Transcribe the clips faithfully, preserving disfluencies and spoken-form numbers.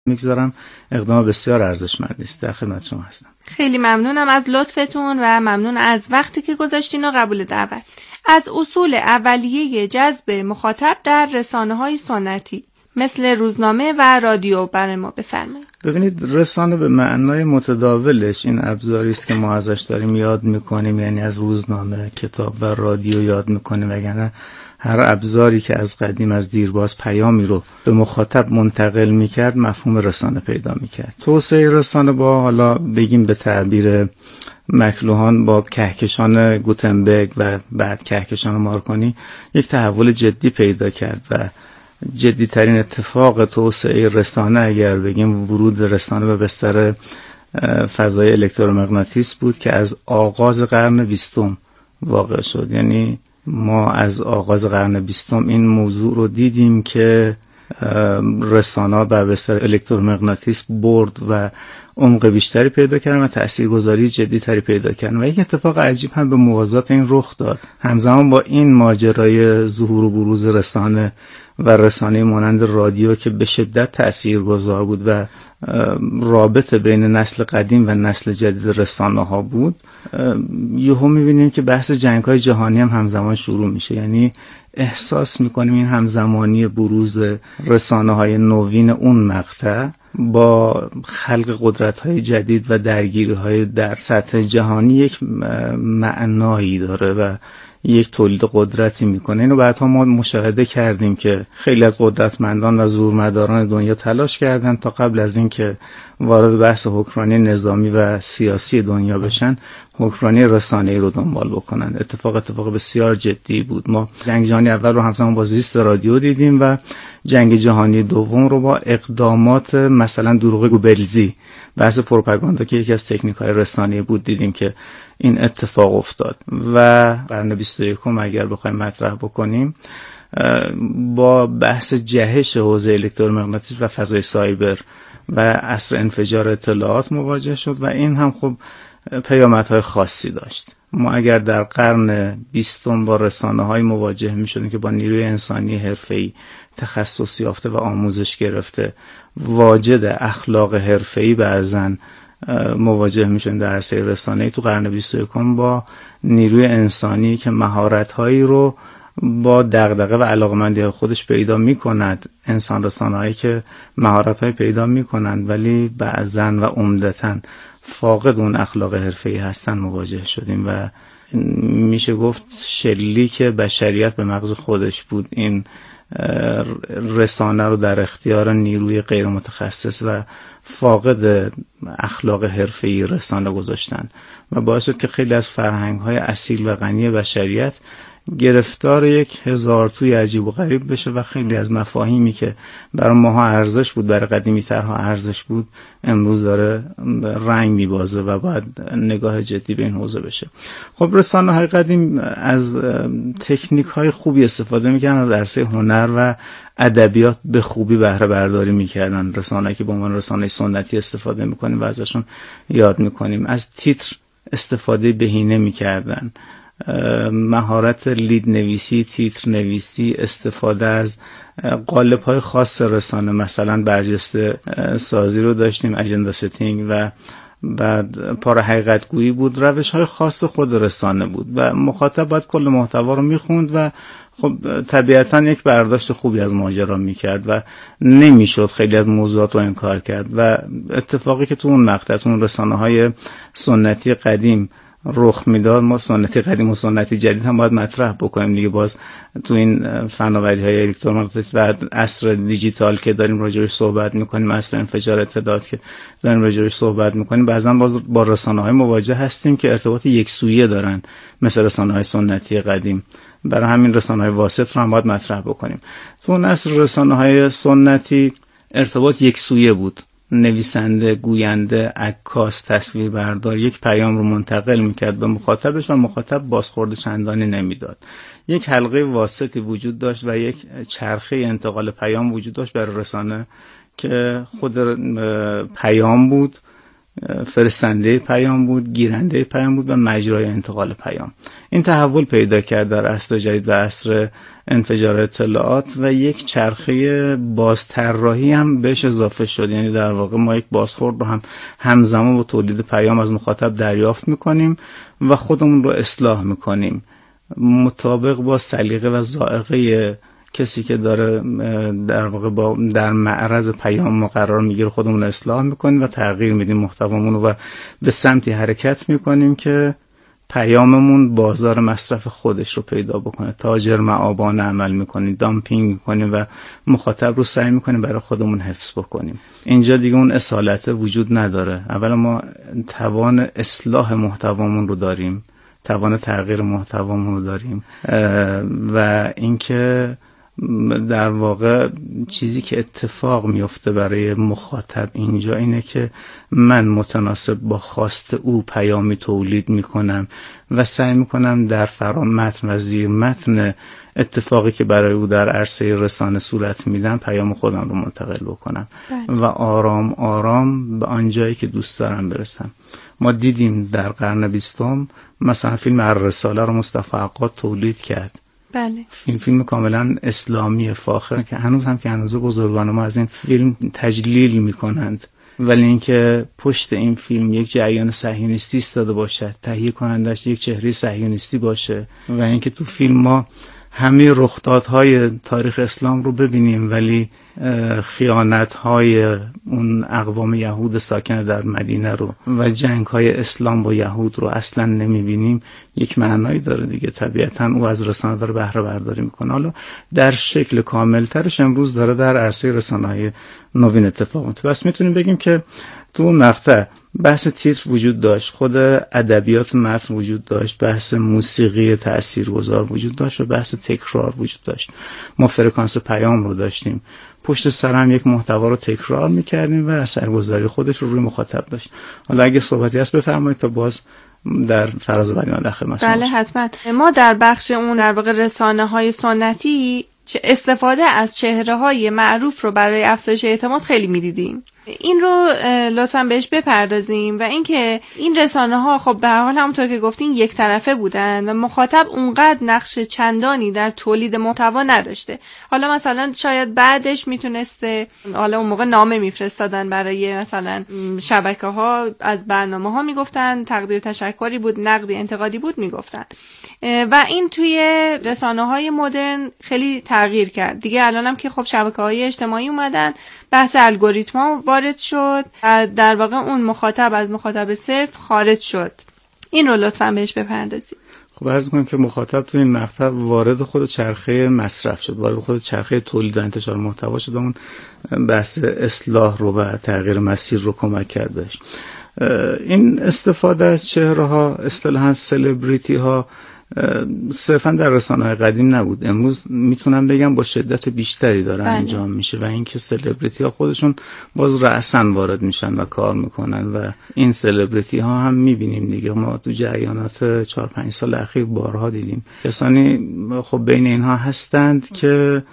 میگذارم اقدام بسیار ارزشمندی است. در خدمت شما هستم. خیلی ممنونم از لطفتون و ممنون از وقتی که گذاشتین و قبول دعوت. از اصول اولیه جذب مخاطب در رسانه‌های سنتی مثل روزنامه و رادیو برای ما بفرمایید. ببینید، رسانه به معنای متداولش این ابزاری است که ما ازش داریم یاد میکنیم، یعنی از روزنامه، کتاب و رادیو یاد میکنیم، وگرنه هر ابزاری که از قدیم از دیرباز پیامی رو به مخاطب منتقل میکرد مفهوم رسانه پیدا میکرد. توسعه رسانه با حالا بگیم به تعبیر مکلوهان با کهکشان گوتنبرگ و بعد کهکشان مارکونی یک تحول جدی پیدا کرد و جدیترین اتفاق توسعه رسانه اگر بگیم ورود رسانه به بستر فضای الکترومغناطیس بود که از آغاز قرن بیستم واقع شد. یعنی ما از آغاز قرن بیستم این موضوع رو دیدیم که رسانه بر بستر الکترومغناطیس برد و عمق بیشتری پیدا کردن و تاثیرگذاری جدی‌تری پیدا کردن و یک اتفاق عجیب هم به موازات این رخ داد. همزمان با این ماجرای ظهور و بروز رسانه و رسانه مانند رادیو که به شدت تاثیرگذار بود و رابطه بین نسل قدیم و نسل جدید رسانه ها بود، یهو می‌بینیم که بحث جنگ‌های جهانی هم همزمان شروع میشه. یعنی احساس می‌کنیم این همزمانی بروز رسانه‌های نوین اون مقطع با خلق قدرت‌های جدید و درگیری‌های در سطح جهانی یک معنایی داره و یک تولید قدرتی میکنه. اینو بعدها ما مشاهده کردیم که خیلی از قدرتمندان و زورمداران دنیا تلاش کردن تا قبل از این که وارد بحث حکمرانی نظامی و سیاسی دنیا بشن حکمرانی رسانه‌ای رو دنبال بکنن. اتفاق اتفاق بسیار جدی بود. ما جنگ جهانی اول رو همزمان با زیست رادیو دیدیم و جنگ جهانی دوم رو با اقدامات مثلا دروغ گوبلزی، بحث پروپاگاندا که یکی از تکنیک‌های رسانه‌ای بود، دیدیم که این اتفاق افتاد. و قرن بیست و یکم اگر بخوایم مطرح بکنیم با بحث جهش حوزه الکترومغناطیس و فضای سایبر و عصر انفجار اطلاعات مواجه شد و این هم خب پیامدهای خاصی داشت. ما اگر در قرن بیستم با رسانه‌های مواجه می‌شدیم که با نیروی انسانی حرفه‌ای تخصص یافته و آموزش گرفته واجد اخلاق حرفه‌ای بعضن مواجه میشن در عرصه رسانه‌ای، تو قرن بیست و یکم با نیروی انسانی که مهارت‌هایی رو با دغدغه و علاقمندی خودش پیدا می‌کند، انسان رسانه‌ای که مهارت‌های پیدا می‌کنند ولی بعضن و عمدتاً فاقد اون اخلاق حرفه‌ای هستن مواجه شدیم و میشه گفت شلیک بشریت به مغز خودش بود. این رسانه رو در اختیار نیروی غیر متخصص و فاقد اخلاق حرفه‌ای رسانه گذاشتن و باعث شد که خیلی از فرهنگ‌های اصیل و غنی بشریت گرفتار یک هزار توی عجیب و غریب بشه و خیلی از مفاهیمی که برای ماها ارزش بود، برای قدیمی‌ترها ارزش بود، امروز داره رنگ میبازه و باید نگاه جدی به این حوزه بشه. خب رسانه‌های قدیم از تکنیک‌های خوبی استفاده می‌کردن، از عرصه هنر و ادبیات به خوبی بهره برداری می‌کردن. رسانه‌ای که به عنوان رسانه سنتی استفاده می‌کنیم و ازشون یاد می‌کنیم، از تیتر استفاده بهینه می‌کردن، مهارت لید نویسی، تیتر نویسی، استفاده از قالب‌های خاص رسانه، مثلا برجسته سازی رو داشتیم، اجندا ستینگ، و بعد پاره حقیقت گویی بود. روش‌های خاص خود رسانه بود و مخاطب باید کل محتوا رو می‌خوند و خب طبیعتاً یک برداشت خوبی از ماجرا می‌کرد و نمی‌شد خیلی از موضوعات رو انکار کرد. و اتفاقی که تو اون مقطع تو اون رسانه‌های سنتی قدیم رخ میداد، ما سنتی قدیم و سنتی جدید هم باید مطرح بکنیم دیگه. باز تو این فناوری‌های الکترومغناطیس و عصر دیجیتال که داریم راجعش صحبت می‌کنیم، عصر انفجار اطلاعات که داریم راجعش صحبت می‌کنیم، بعضا باز با رسانه‌های مواجه هستیم که ارتباط یکسویه دارن مثل رسانه‌های سنتی قدیم. برای همین رسانه‌های واسط رو هم باید مطرح بکنیم. تو اون عصر رسانه‌های سنتی ارتباط یکسویه بود. نویسنده، گوینده، عکاس، تصویربردار یک پیام رو منتقل میکرد به مخاطبش و مخاطب بازخورد چندانی نمیداد. یک حلقه واسطی وجود داشت و یک چرخه انتقال پیام وجود داشت برای رسانه که خود پیام بود فرستنده پیام بود، گیرنده پیام بود و مجرای انتقال پیام. این تحول پیدا کرد در عصر جدید و عصر انفجار اطلاعات و یک چرخه بازطراحی هم بهش اضافه شد. یعنی در واقع ما یک بازخورد رو هم همزمان با تولید پیام از مخاطب دریافت میکنیم و خودمون رو اصلاح میکنیم مطابق با سلیقه و ذائقه کسی که داره در واقع با در معرض پیام ما قرار میگیره خودمون اصلاح میکنیم و تغییر میدیم محتوامون رو و به سمتی حرکت میکنیم که پیاممون بازار مصرف خودش رو پیدا بکنه. تاجر مآبانه عمل میکنیم، دامپینگ میکنیم و مخاطب رو سعی میکنیم برای خودمون حفظ بکنیم. اینجا دیگه اون اصالت وجود نداره. اولا ما توان اصلاح محتوامون رو داریم، توان تغییر محتوامون رو داریم و اینکه در واقع چیزی که اتفاق میفته برای مخاطب اینجا اینه که من متناسب با خواست او پیامی تولید میکنم و سعی میکنم در فرامتن و زیر متن اتفاقی که برای او در عرصه رسانه صورت میدم پیام خودم رو منتقل بکنم بله. و آرام آرام به آنجایی که دوست دارم برسم. ما دیدیم در قرن بیستم مثلا فیلم الرساله رو مصطفی عقاد تولید کرد. بله. فیلم فیلم کاملا اسلامی فاخر که هنوز هم که هنوز بزرگان ما از این فیلم تجلیل میکنند، ولی اینکه پشت این فیلم یک جریان صهیونیستی ایستاده باشد، تهیه کنندش یک چهره صهیونیستی باشه و اینکه تو فیلم ما همه رخدادهای تاریخ اسلام رو ببینیم ولی خیانت‌های اون اقوام یهود ساکن در مدینه رو و جنگ‌های اسلام با یهود رو اصلا نمی‌بینیم، یک معنایی داره دیگه. طبیعتاً او از رسانه داره بهره برداری میکنه. حالا در شکل کاملترش امروز داره در عرصه رسانه‌های نوین اتفاق میفته. بس میتونیم بگیم که تو اون مقطع بحث تیتر وجود داشت، خود ادبیات متن وجود داشت، بحث موسیقی تاثیرگذار وجود داشت و بحث تکرار وجود داشت. ما فرکانس پیام رو داشتیم، پشت سر هم یک محتوا رو تکرار میکردیم و اثرگذاری خودش رو روی مخاطب داشت. حالا اگه صحبتی هست بفرمایید تا باز در فراز بعدی من داخل مثلا. بله حتما. ما در بخش اون در واقع رسانه‌های سنتی استفاده از چهره‌های معروف رو برای افزایش اعتماد خیلی می‌دیدیم. این رو لطفاً بهش بپردازیم و اینکه این رسانه‌ها خب به هر حال همونطور که گفتین یک طرفه بودن و مخاطب اونقدر نقش چندانی در تولید محتوا نداشته. حالا مثلا شاید بعدش میتونسته، حالا اون موقع نامه میفرستادن برای مثلا شبکه‌ها، از برنامه‌ها میگفتن، تقدیر تشکری بود، نقدی انتقادی بود میگفتن و این توی رسانه‌های مدرن خیلی تغییر کرد دیگه. الانم که خب شبکه‌های اجتماعی اومدن، بحث الگوریتم‌ها وارد شد، در واقع اون مخاطب از مخاطب صرف خارج شد. این رو لطفاً بهش بپردازید. خب عرض می‌کنم که مخاطب تو این مقطع وارد خود چرخه مصرف شد، وارد خود چرخه تولید و انتشار محتوا شد. اون بحث اصلاح رو و تغییر مسیر رو کمک کرد بهش. این استفاده از چهره‌ها، اصطلاحاً سلبریتی‌ها، صرفا در رسانه‌های قدیم نبود. امروز میتونم بگم با شدت بیشتری داره بله. انجام میشه و اینکه سلبریتی ها خودشون باز رأساً وارد میشن و کار میکنن و این سلبریتی ها هم میبینیم دیگه. ما تو جریانات چهار پنج سال اخیر بارها دیدیم کسانی خب بین اینها هستند که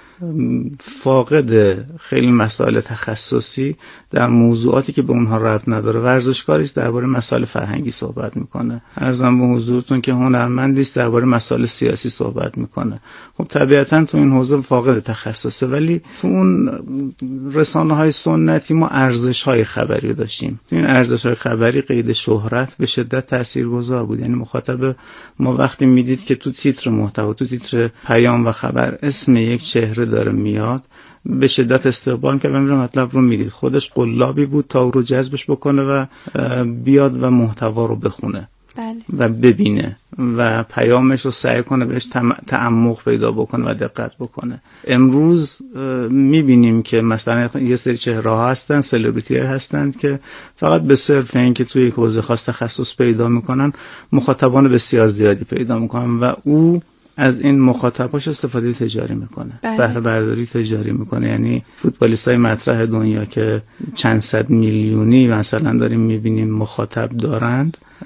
فاقد خیلی مسائل تخصصی در موضوعاتی که به اونها ربط نداره، ورزشکاری است درباره مسائل فرهنگی صحبت میکنه، عرضم به حضورتون که هنرمندی است درباره مسائل سیاسی صحبت میکنه. خب طبیعتاً تو این حوزه فاقد تخصصه، ولی تو اون رسانه‌های سنتی ما ارزش‌های خبری داشتیم. تو این ارزش‌های خبری قید شهرت به شدت تاثیرگذار بود. یعنی مخاطب ما وقتی میدید که تو تیتر محتوا، تو تیتر پیام و خبر اسم یک چهره داره میاد، به شدت استقبال که بمیره مطلب رو میدید. خودش قلابی بود تا او رو جذبش بکنه و بیاد و محتوا رو بخونه بله. و ببینه و پیامش رو سعی کنه بهش تعمق پیدا بکنه و دقت بکنه. امروز میبینیم که مثلا یه سری چهره ها هستن، سلبریتی ها هستند که فقط به صرف این که توی یک حوزه خاص تخصص پیدا میکنن، مخاطبان بسیار زیادی پیدا میکنن و او از این مخاطباش استفاده تجاری میکنه، بهره برداری تجاری میکنه. یعنی فوتبالیستای مطرح دنیا که چند صد میلیونی مثلا داریم میبینیم مخاطب دارند،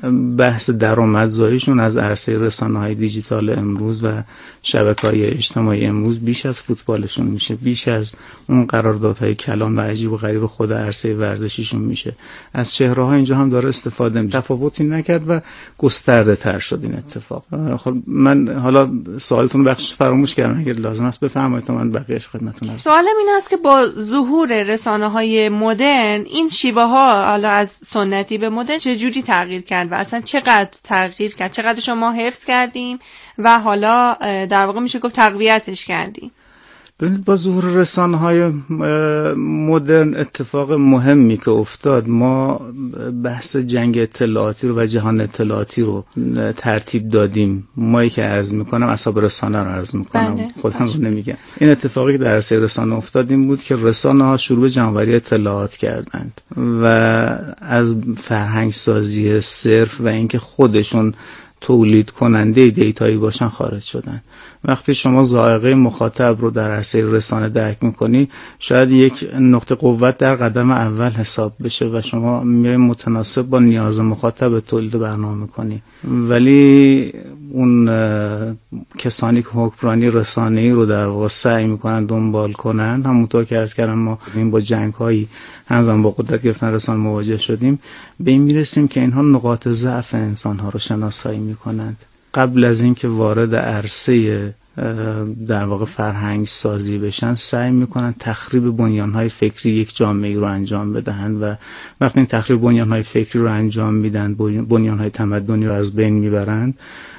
بحث درآمدزاییشون از عرصه رسانه‌های دیجیتال امروز و شبکه‌های اجتماعی امروز بیش از فوتبالشون میشه، بیش از اون قراردادهای کلان و عجیب و غریب خود عرصه ورزشیشون میشه. از چهره‌ها اینجا هم داره استفاده میشه. تفاوتی نکرد و گسترده تر شد این اتفاق. خب من حالا سوالتون بخش فراموش کردم، اگه لازم است بفرمایید تا من بقیه‌اش خدمتتون عرض. سوالم این است که با ظهور رسانه‌های مدرن این شیوه ها حالا از سنتی به مدرن چه جوری تغییر کرد و اصلا چقدر تغییر کرد؟ چقدر شما حفظ کردیم و حالا در واقع میشه گفت تقویتش کردیم؟ ببینید با ظهور رسانه‌های مدرن اتفاق مهمی که افتاد، ما بحث جنگ اطلاعاتی رو و جهان اطلاعاتی رو ترتیب دادیم. مایی که عرض میکنم اصحاب رسانه رو عرض میکنم، بله. خودم رو نمیگم. این اتفاقی که در عرصه رسانه افتاد این بود که رسانه‌ها شروع به جمع‌آوری اطلاعات کردند و از فرهنگ سازی صرف و اینکه خودشون تولید کننده دیتایی باشن خارج شدن. وقتی شما ذائقه مخاطب رو در عرصه رسانه درک میکنی، شاید یک نقطه قوت در قدم اول حساب بشه و شما میای متناسب با نیاز مخاطب تولید برنامه میکنی. ولی اون کسانی که حکمرانی رسانه‌ای رو در واقع سعی میکنن دنبال کنن، همونطور که عرض کردم ما این با جنگ‌هایی همزمان با قدرت گرفتن رسانه مواجه شدیم، به این میرسیم که اینها نقاط ضعف انسان‌ها رو شناسایی میکنند. قبل از اینکه وارد عرصه در واقع فرهنگ سازی بشن، سعی میکنن تخریب بنیانهای فکری یک جامعه رو انجام بدهند و وقتی این تخریب بنیانهای فکری رو انجام میدن، بنیانهای تمدنی رو از بین میبرند،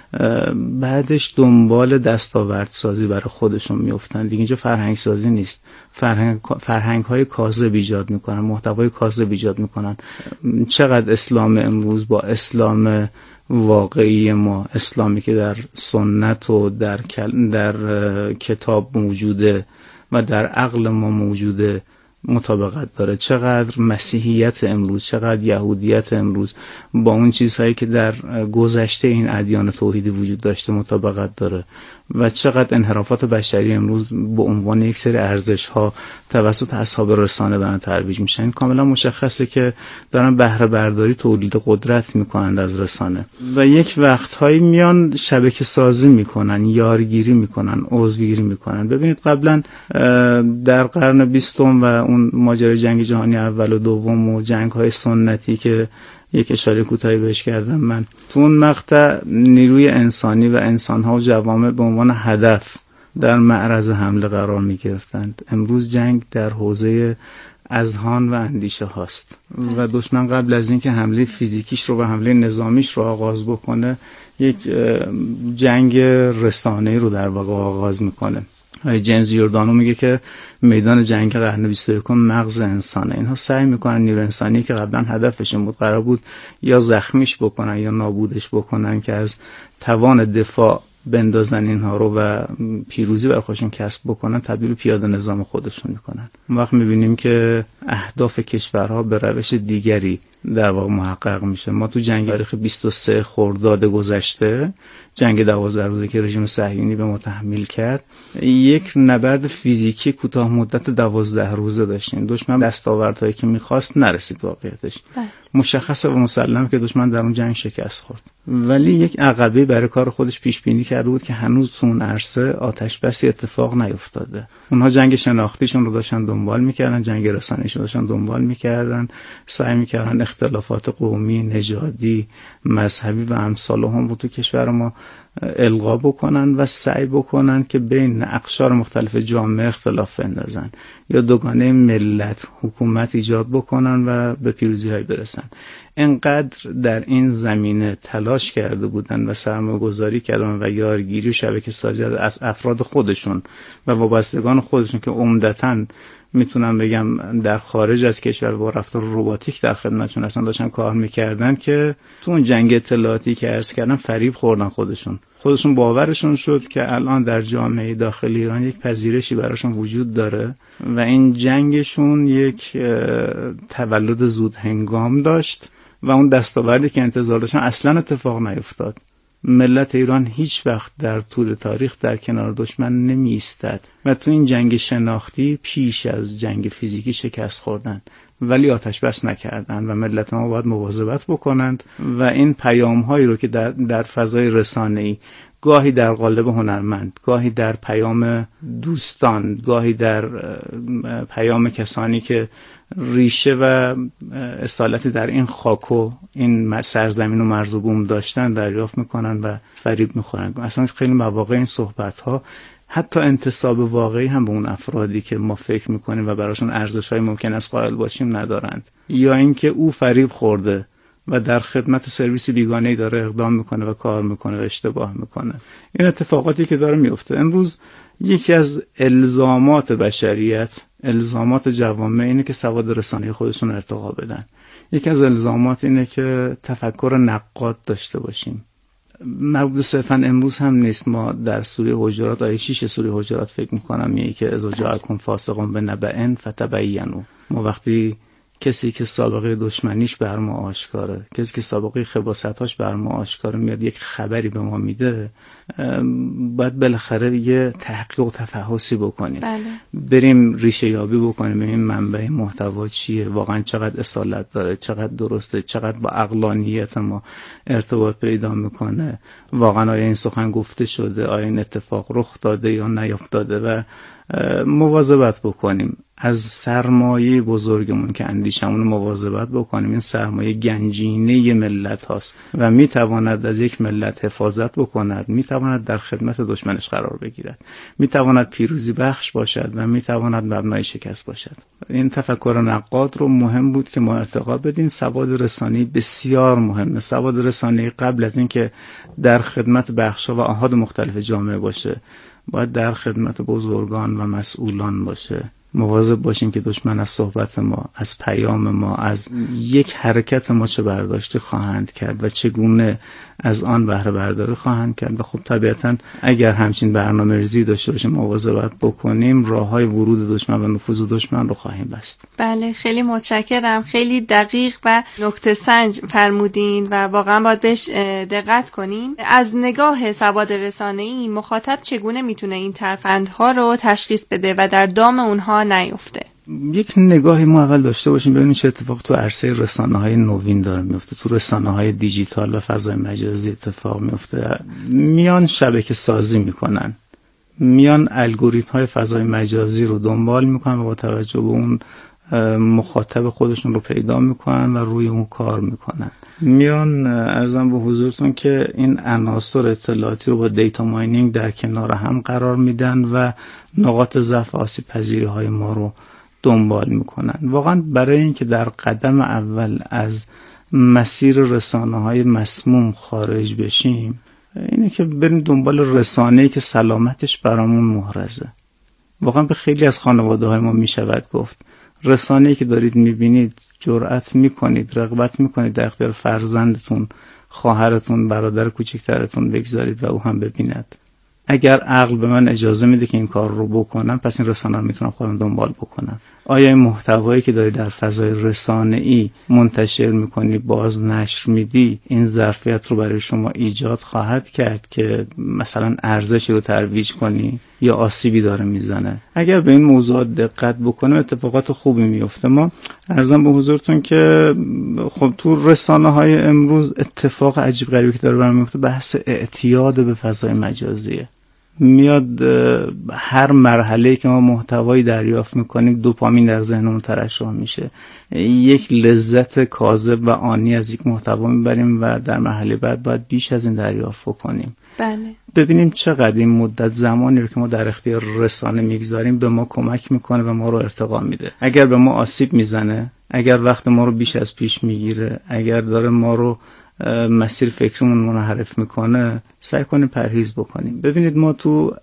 بعدش دنبال دستاورد سازی برای خودشون میافتن. دیگه اینجا فرهنگ سازی نیست، فرهنگ فرهنگ های کاذب ایجاد میکنن، محتوای کاذب ایجاد میکنن. چقدر اسلام امروز با اسلام واقعی ما، اسلامی که در سنت و در در کتاب موجوده و در عقل ما موجوده مطابقت داره، چقدر مسیحیت امروز، چقدر یهودیت امروز با اون چیزهایی که در گذشته این ادیان توحیدی وجود داشته مطابقت داره و چقدر انحرافات بشری امروز به عنوان یک سری ارزش‌ها توسط اصحاب رسانه دارن ترویج میشن. کاملا مشخصه که دارن بهره برداری، تولید قدرت میکنند از رسانه و یک وقتهایی میان شبکه سازی میکنن، یارگیری میکنن، عضوگیری میکنن. ببینید قبلا در قرن بیستم و اون ماجرای جنگ جهانی اول و دوم و جنگ‌های سنتی که یک اشاره کوتاهی بهش کردم من، تو اون مقطع نیروی انسانی و انسان‌ها و جوامع به عنوان هدف در معرض حمله قرار می‌گرفتند. امروز جنگ در حوزه اذهان و اندیشه هاست و دشمن قبل از اینکه حمله فیزیکیش رو و حمله نظامیش رو آغاز بکنه، یک جنگ رسانه‌ای رو در واقع آغاز میکنه. جیمز جوردانو میگه که میدان جنگ قرن بیست و یکم مغز انسانه. اینها سعی میکنن نیروی انسانی که قبلا هدفشون بود، قرار بود یا زخمیش بکنن یا نابودش بکنن، که از توان دفاع بندازن اینها رو و پیروزی بر خودشون کسب بکنن، تبدیل به پیاده نظام خودشون میکنن. اون وقت میبینیم که اهداف کشورها به روش دیگری در واقع محقق میشه. ما تو جنگ تاریخ بیست و سه خرداد گذشته، جنگ دوازده روزه که رژیم صهیونی به ما تحمیل کرد، یک نبرد فیزیکی کوتاه مدت دوازده روزه داشتیم. دشمن دستاوردهایی که میخواست نرسید واقعیتش. مشخصه و مسلمه که دشمن در اون جنگ شکست خورد، ولی یک عقبه برای کار خودش پیش بینی کرده بود که هنوز تو اون عرصه آتش بسی اتفاق نیفتاده. اونها جنگ شناختیشون رو داشتن دنبال میکردن، جنگ رسانه‌ایشون رو داشتن دنبال میکردن، سعی میکردن اختلافات قومی، نژادی، مذهبی و امثال هم رو تو کشور ما القا بکنن و سعی بکنن که بین اقشار مختلف جامعه اختلاف بندازن یا دوگانه ملت حکومت ایجاد بکنن و به پیروزی‌های برسن. انقدر در این زمینه تلاش کرده بودن و سرمایه‌گذاری کردن و یارگیری و شبکه سازی از افراد خودشون و وابستگان خودشون که عمدتاً میتونم بگم در خارج از کشور با رفتار رباتیک در خدمتشون اصلا داشتن کار میکردن، که تو اون جنگ اطلاعاتی که عرض کردم فریب خوردن. خودشون خودشون باورشون شد که الان در جامعه داخلی ایران یک پذیرشی براشون وجود داره و این جنگشون یک تولد زود هنگام داشت و اون دستاوردی که انتظار داشتن اصلا اتفاق نیفتاد. ملت ایران هیچ وقت در طول تاریخ در کنار دشمن نمی ایستد و تو این جنگ شناختی پیش از جنگ فیزیکی شکست خوردن ولی آتش بس نکردن و ملت ما باید مواظبت بکنند و این پیام هایی رو که در, در فضای رسانه‌ای گاهی در قالب هنرمند، گاهی در پیام دوستان، گاهی در پیام کسانی که ریشه و اصالتی در این خاک و این سرزمین و مرز و بوم داشتن دریافت میکنن و فریب میخورن. اصلا خیلی مواقع این صحبت ها حتی انتساب واقعی هم به اون افرادی که ما فکر میکنیم و براشون ارزش‌های ممکن است قائل باشیم ندارند، یا اینکه او فریب خورده و در خدمت سرویس بیگانه‌ای داره اقدام میکنه و کار میکنه و اشتباه میکنه. این اتفاقاتی که داره میفته امروز، یکی از الزامات بشریت، الزامات جوامع اینه که سواد رسانه‌ای خودشون ارتقا بدن. یکی از الزامات اینه که تفکر نقاد داشته باشیم. مربوط صرفاً امروز هم نیست. ما در سوره حجرات آیه شش سوره حجرات فکر میکنم میگه که اذا جاءکم فاسق بنبأ فتبینوا. ما وقتی کسی که سابقه دشمنیش بر ما آشکاره، کسی که سابقه خباثتاش بر ما آشکاره میاد یک خبری به ما میده، باید بالاخره یه تحقیق و تفحصی بکنیم. بله. بریم ریشه یابی بکنیم، ببینیم منبع محتوا چیه، واقعا چقدر اصالت داره، چقدر درسته، چقدر با عقلانیت ما ارتباط پیدا میکنه، واقعا آیا این سخن گفته شده، آیا این اتفاق رخ داده یا نیفتاده و مواظبت بکنیم از سرمایه بزرگمون که اندیشمون مواظبت بکنیم. این سرمایه گنجینه ملت هاست و میتواند از یک ملت حفاظت بکند، میتواند در خدمت دشمنش قرار بگیرد، میتواند پیروزی بخش باشد و میتواند مبنای شکست باشد. این تفکر نقاد رو مهم بود که ما ارتقا بدیم. سواد رسانه‌ای بسیار مهمه. سواد رسانه‌ای قبل از اینکه در خدمت بخش‌ها و آحاد مختلف جامعه باشه، باید در خدمت بزرگان و مسئولان باشه. مواظب باشیم که دشمن از صحبت ما، از پیام ما، از یک حرکت ما چه برداشتی خواهند کرد و چگونه از آن بهره برداری خواهند کرد. و خب طبیعتاً اگر همچین برنامه‌ریزی داشته باشیم، مواظبت بکنیم، راه‌های ورود دشمن و نفوذ دشمن رو خواهیم بست. بله، خیلی متشکرم. خیلی دقیق و نکته سنج فرمودین و واقعا باید بهش دقت کنیم. از نگاه سواد رسانه‌ای مخاطب چگونه میتونه این ترفندها رو تشخیص بده و در دام اونها نیفته؟ یک نگاهی ما اول داشته باشیم ببینیم چه اتفاق تو عرصه رسانه‌های نوین داره میفته، تو رسانه‌های دیجیتال و فضای مجازی اتفاق میفته. میان شبکه سازی میکنن، میان الگوریتم‌های فضای مجازی رو دنبال میکنن و با توجه به اون مخاطب خودشون رو پیدا میکنن و روی اون کار میکنن. میان عرضم به حضورتون که این عناصر اطلاعاتی رو با دیتا ماینینگ در کنار هم قرار میدن و نقاط ضعف آسیب پذیری های ما رو دنبال میکنن. واقعا برای اینکه در قدم اول از مسیر رسانه های مسموم خارج بشیم، اینه که بریم دنبال رسانه‌ای که سلامتش برامون محرزه. واقعا به خیلی از خانواده های ما میشود گفت رسانه‌ای که دارید میبینید، جرأت میکنید، رغبت میکنید در اختیار فرزندتون، خواهرتون، برادر کوچکترتون بگذارید و او هم ببیند. اگر عقل به من اجازه میده که این کار رو بکنم، پس این رسانه رو میتونم خودم دنبال بکنم. آیا این محتوایی که داری در فضای رسانه‌ای منتشر میکنی، باز نشر میدی، این ظرفیت رو برای شما ایجاد خواهد کرد که مثلا ارزشی رو ترویج کنی یا آسیبی داره میزنه؟ اگر به این موضوع دقت بکنیم اتفاقات خوبی میفته. ما عرضم به حضورتون که خب تو رسانه‌های امروز اتفاق عجیب غریبی که داره برام میفته بحث اعتیاد به فضای مجازیه. میاد هر مرحله‌ای که ما محتوایی دریافت میکنیم دوپامین در ذهنمون ترشح میشه، یک لذت کاذب و آنی از یک محتوا میبریم و در مرحله بعد باید بیش از این دریافت بکنیم. بله. ببینیم چقدر این مدت زمانی رو که ما در اختیار رسانه میگذاریم به ما کمک میکنه و ما رو ارتقا میده. اگر به ما آسیب میزنه، اگر وقت ما رو بیش از پیش میگیره، اگر داره ما رو مسیر فکرمون منحرف میکنه، سعی کنیم پرهیز بکنیم. ببینید ما تو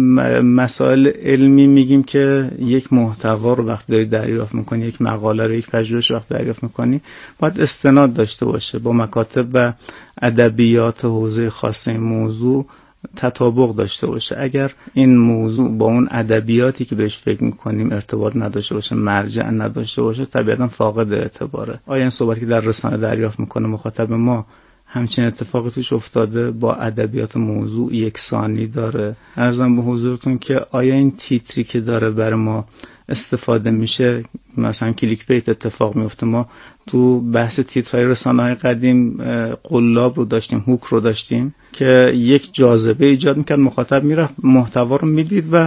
مسائل علمی میگیم که یک محتوا رو وقت داری دریافت میکنی، یک مقاله رو، یک پژوهش وقت دریافت میکنی، باید استناد داشته باشه با مکاتب و ادبیات حوزه خاص این موضوع، تطابق داشته باشه. اگر این موضوع با اون ادبیاتی که بهش فکر میکنیم ارتباط نداشته باشه، مرجع نداشته باشه، طبیعتا فاقد اعتباره. آیا این صحبتی که در رسانه دریافت میکنه مخاطب ما همچین اتفاقی توش افتاده، با ادبیات موضوع یکسانی داره؟ عرضم به حضورتون که آیا این تیتری که داره برای ما استفاده میشه، مثلا کلیک بیت اتفاق میفته. ما تو بحث تیترهای رسانه‌های قدیم قلاب رو داشتیم، هوک رو داشتیم که یک جاذبه ایجاد میکرد، مخاطب میرفت محتوا رو میدید و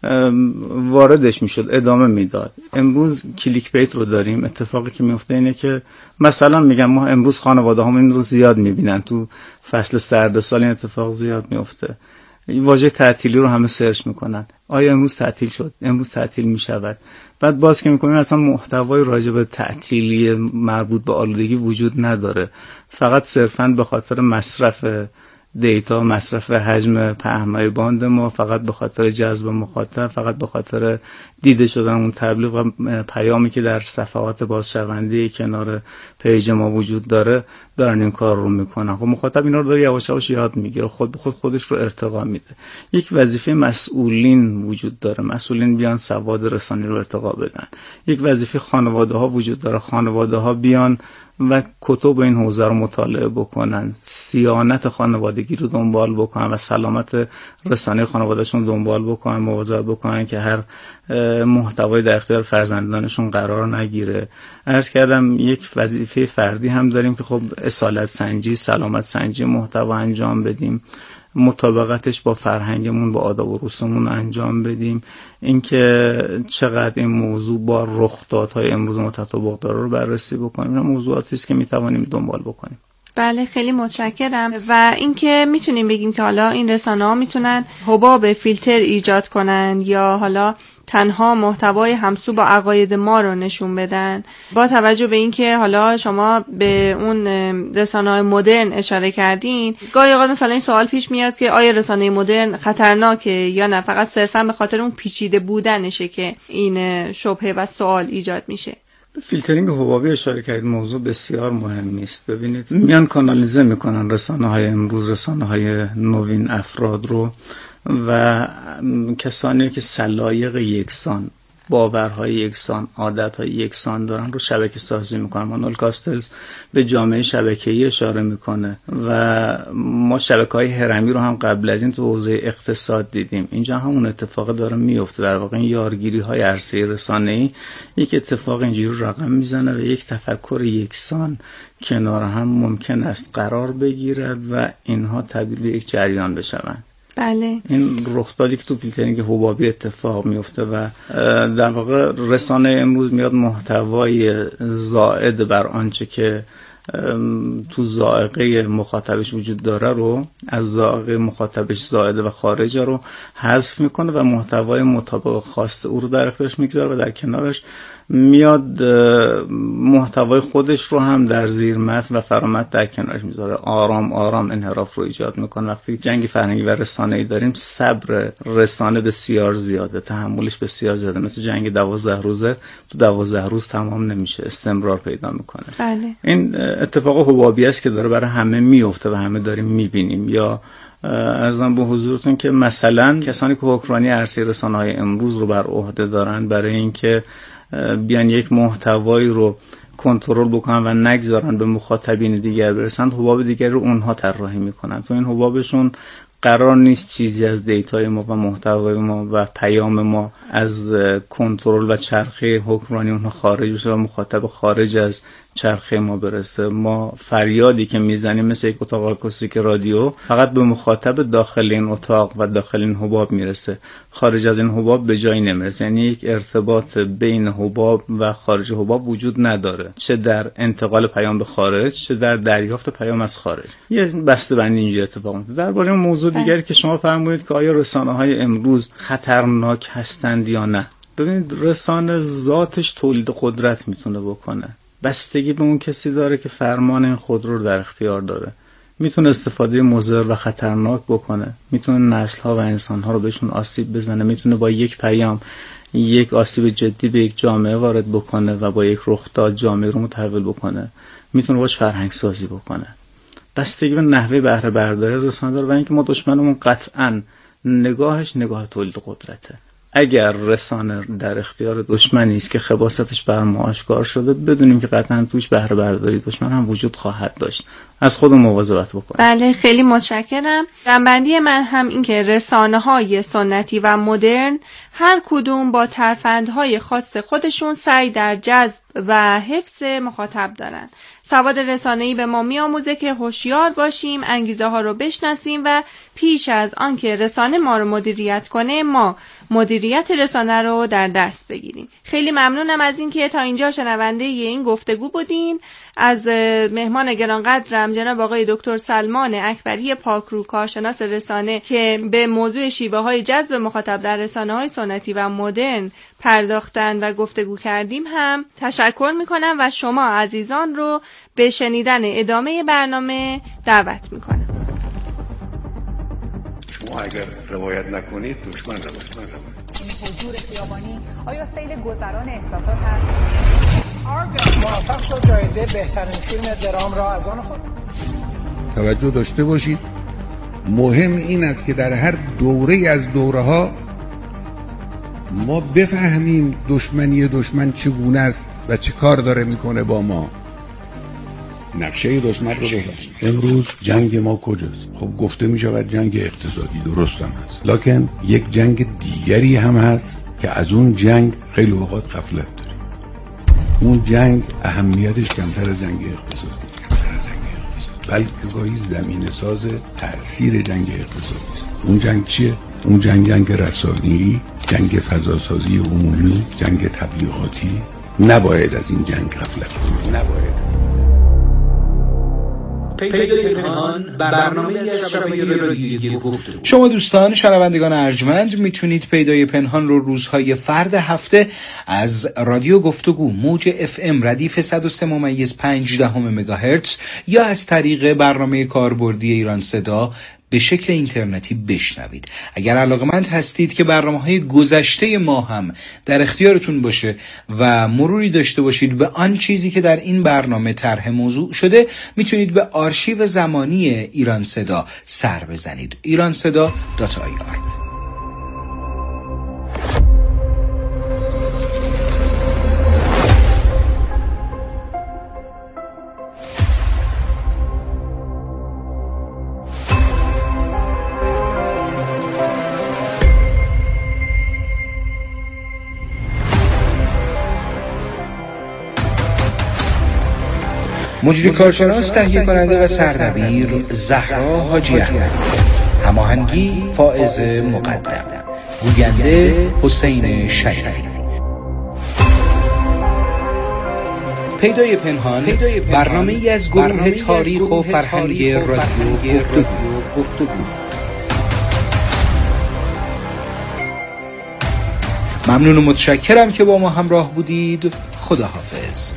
واردش میشد، ادامه میداد. امروز کلیک بیت رو داریم. اتفاقی که میفته اینه که مثلا میگم ما امروز خانواده همون رو زیاد میبینن، تو فصل سرد سال این اتفاق زیاد میفته. واژه تعطیلی رو همه سرچ میکنن، آیا امروز تعطیل شد، امروز تعطیل میشود. بعد باز که میکنیم اصلا محتوای راجع به تعطیلی مربوط به آلودگی وجود نداره، فقط صرفاً به خاطر مصرف دیتا، مصرف حجم پهنای باند ما، فقط به خاطر جذب مخاطب، فقط به خاطر دیده شدن اون تبلیغ و پیامی که در صفحات بازشونده کنار پیج ما وجود داره دارن این کار رو میکنن. خب مخاطب اینا رو داره یواش یواش یاد میگیره، خود به خود خودش رو ارتقا میده. یک وظیفه مسئولین وجود داره، مسئولین بیان سواد رسانه‌ای رو ارتقا بدن. یک وظیفه خانواده ها وجود داره، خانواده ها بیان و کتب این حوزه رو مطالعه بکنن، صیانت خانوادگی رو دنبال بکنن و سلامت رسانه خانوادهشون دنبال بکنن، مواظبت بکنن که هر محتوای در اختیار فرزندانشون قرار نگیره. عرض کردم یک وظیفه فردی هم داریم که خب اصالت سنجی، سلامت سنجی محتوا انجام بدیم، مطابقتش با فرهنگمون، با آداب و رسوممون انجام بدیم. اینکه چقدر این موضوع با رخدادهای امروز متطابق داره رو بررسی بکنیم. این موضوعاتی است که میتوانیم دنبال بکنیم. بله خیلی متشکرم. و اینکه میتونیم بگیم که حالا این رسانه‌ها میتونن حباب فیلتر ایجاد کنن یا حالا تنها محتوای همسو با عقاید ما رو نشون بدن، با توجه به اینکه حالا شما به اون رسانه‌های مدرن اشاره کردین، گاهی اوقات مثلا این سوال پیش میاد که آیا رسانه مدرن خطرناکه یا نه فقط صرفا به خاطر اون پیچیده بودنشه که این شبهه و سوال ایجاد میشه. به فیلترینگ حبابی اشاره کردید، موضوع بسیار مهمی است. ببینید میان کانالیزه میکنن رسانه‌های امروز، رسانه‌های نوین افراد رو و کسانی که سلایق یکسان، باورهای یکسان، عادتهای یکسان دارن رو شبکه سازی میکنن. مانول کاستلز به جامعه شبکه‌ای اشاره میکنه و ما شبکه‌های هرمی رو هم قبل از این تو حوزه اقتصاد دیدیم. اینجا همون اتفاق داره میفته. در واقع این یارگیری‌های عرصه رسانه‌ای یک اتفاق اینجوری رقم میزنه و یک تفکر یکسان کنار هم ممکن است قرار بگیرد و اینها تبدیل به یک جریان بشوند. بله. این رخدادی که تو فیلترینگ حبابی اتفاق میفته و در واقع رسانه امروز میاد محتوای زائد بر آنچه که تو ذائقه مخاطبش وجود داره رو از ذائقه مخاطبش زائده و خارجه رو حذف میکنه و محتوای مطابق خواسته او رو در اختیارش میگذاره و در کنارش میاد محتوای خودش رو هم در زیر متن و فرامتن در کنارش میذاره. آرام آرام انحراف رو ایجاد میکنه. وقتی جنگ فرهنگی و رسانه‌ای داریم صبر رسانه بسیار زیاده، تحملش بسیار زیاده. مثل جنگ دوازده روزه تو دوازده روز تمام نمیشه، استمرار پیدا میکنه. بله. این اتفاق حبابی است که داره برای همه میفته و همه داریم میبینیم. یا ارزم به حضورتون که مثلا کسانی که حکمرانی عرصه رسانه‌های امروز رو بر عهده دارن برای اینکه بیان یک محتوایی رو کنترل بکنن و نگذارن به مخاطبین دیگر برسن، حباب دیگر رو اونها طراحی میکنن. تو این حبابشون قرار نیست چیزی از دیتای ما و محتوای ما و پیام ما از کنترل و چرخه حکمرانی اونها خارج بشه و مخاطب خارج از چرخه ما برسه. ما فریادی که میزنیم مثل یک اتاق آکوستیک رادیو فقط به مخاطب داخل این اتاق و داخل این حباب میرسه، خارج از این حباب به جایی نمیرسه. یعنی یک ارتباط بین حباب و خارج حباب وجود نداره، چه در انتقال پیام به خارج چه در دریافت پیام از خارج. یه بسته‌بندی اینجوری اتفاق میفته. درباره موضوع دیگری که شما فرمودید که آیا رسانه‌های امروز خطرناک هستند یا نه، ببینید رسانه ذاتش تولید قدرت میتونه بکنه، بستگی به اون کسی داره که فرمان این خودرو رو در اختیار داره. میتونه استفاده مضر و خطرناک بکنه، میتونه نسل‌ها و انسان‌ها رو بهشون آسیب بزنه، میتونه با یک پیام یک آسیب جدی به یک جامعه وارد بکنه و با یک رخداد جامعه رو متحول بکنه، میتونه باش فرهنگ سازی بکنه. بستگی به نحوه بهره برداری رسانه داره و اینکه ما دشمنمون قطعاً نگاهش نگاه تولید قدرته. اگر رسانه در اختیار دشمنی است که خباثتش بر ما آشکار شده، بدونیم که قطعا توش بهره برداری دشمن هم وجود خواهد داشت. از خود مواظبت بکنیم. بله خیلی متشکرم. جنبندی من هم این که رسانه‌های سنتی و مدرن هر کدوم با ترفندهای خاص خودشون سعی در جذب و حفظ مخاطب دارن. سواد رسانه‌ای به ما می‌آموزه که هوشیار باشیم، انگیزه ها رو بشناسیم و پیش از آن که رسانه ما رو مدیریت کنه، ما مدیریت رسانه رو در دست بگیریم. خیلی ممنونم از این که تا اینجا شنونده این گفتگو بودین. از مهمان گرانقدرم جناب آقای دکتر سلمان اکبری پاکرو، کارشناس رسانه که به موضوع شیوه‌های جذب مخاطب در رسانه‌های سنتی و مدرن پرداختن و گفتگو کردیم هم تشکر میکنم و شما عزیزان رو به شنیدن ادامه برنامه دعوت میکنم. شما اگر روایت نکنید دشمن روایت نکنید. این حضور خیابانی آیا سیل گذران احساسات هست؟ موفق شد جایزه بهترین فیلم درام را از آن خود. توجه داشته باشید، مهم این است که در هر دوره از دوره ها ما بفهمیم دشمنی دشمن چگونه است و چه کار داره میکنه با ما. نقشه دشمن رو بفهمیم. امروز جنگ ما کجاست؟ خب گفته میشود جنگ اقتصادی، درست هم هست، لکن یک جنگ دیگری هم هست که از اون جنگ خیلی اوقات غفلت داریم. اون جنگ اهمیتش کمتر از جنگ اقتصادی، کمتر از جنگ اقتصادی، بلکه گاهی زمینه ساز تأثیر جنگ اقتصادی. اون جنگ چیه؟ اون جنگ جنگ رسانه‌ای، جنگ فضاسازی عمومی، جنگ تبلیغاتی. نباید از این جنگ غفلت کنیم. نباید. پیدای پنهان برنامه از شبکه رادیویی گفتگو. شما دوستان شنوندگان ارجمند میتونید پیدای پنهان رو روزهای فرد هفته از رادیو گفتگو موج اف ام ردیف صد و سه ممیز پنج دهم مگاهرتز یا از طریق برنامه کاربردی ایران صدا به شکل اینترنتی بشنوید. اگر علاقه‌مند هستید که برنامه‌های گذشته ما هم در اختیارتون باشه و مروری داشته باشید به آن چیزی که در این برنامه طرح موضوع شده، میتونید به آرشیو زمانی ایران صدا سر بزنید. ایران صدا دات آی آر. مجری کارشناس، تهیه کننده و سردبیر زهرا حاجی احمد، هماهنگی فائز مقدم، گوینده حسین شریفی. پیدای پنهان برنامه ای از گروه تاریخ و فرهنگ رادیو گفتگو. ممنون و متشکرم که با ما همراه بودید. خداحافظ.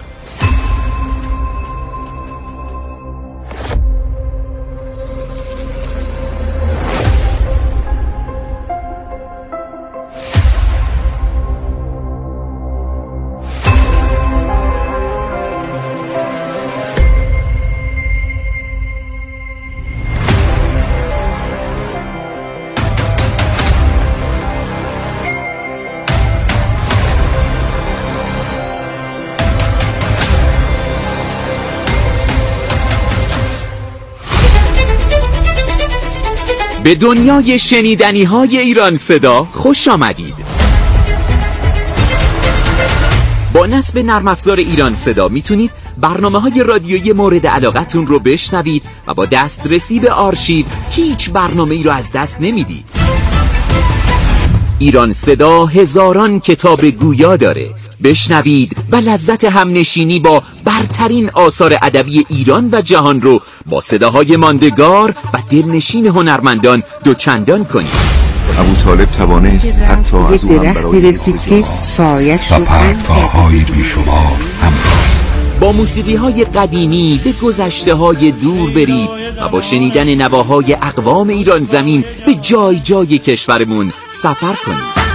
به دنیای شنیدنی های ایران صدا خوش آمدید. با نصب نرم افزار ایران صدا میتونید برنامه های رادیویی مورد علاقتون رو بشنوید و با دسترسی به آرشیو هیچ برنامه ای رو از دست نمیدید. ایران صدا هزاران کتاب گویا داره. بشنوید و لذت همنشینی با برترین آثار ادبی ایران و جهان رو با صداهای ماندگار و دلنشین هنرمندان دوچندان کنید. ابو طالب توانست حتی از او هم برای رسید که سایش و پرتگاهای بیشمار همراه. با موسیقی های قدیمی به گذشته های دور برید و با شنیدن نواهای اقوام ایران زمین به جای جای کشورمون سفر کنید.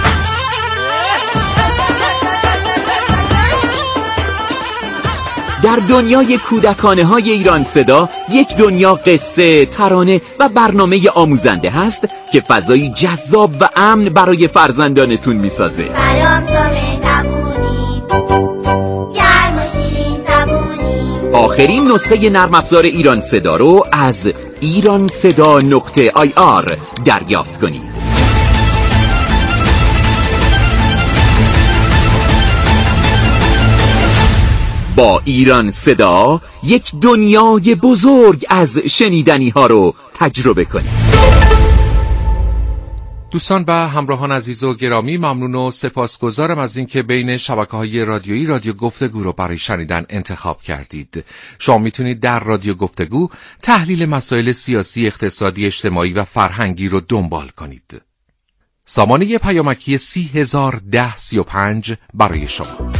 در دنیای کودکانه های ایران صدا یک دنیا قصه، ترانه و برنامه آموزنده هست که فضایی جذاب و امن برای فرزندانتون میسازه. برام تو مهربونی، گرم و شیرین زبونی. آخرین نسخه نرم افزار ایران صدا رو از ایران صدا نقطه آی آر دریافت کنید. با ایران صدا یک دنیای بزرگ از شنیدنی ها رو تجربه کنید. دوستان و همراهان عزیز و گرامی، ممنون و سپاسگزارم از اینکه بین شبکه‌های رادیویی رادیو گفتگو رو برای شنیدن انتخاب کردید. شما میتونید در رادیو گفتگو تحلیل مسائل سیاسی، اقتصادی، اجتماعی و فرهنگی رو دنبال کنید. سامانه پیامکی سی هزار ده سی و پنج برای شما.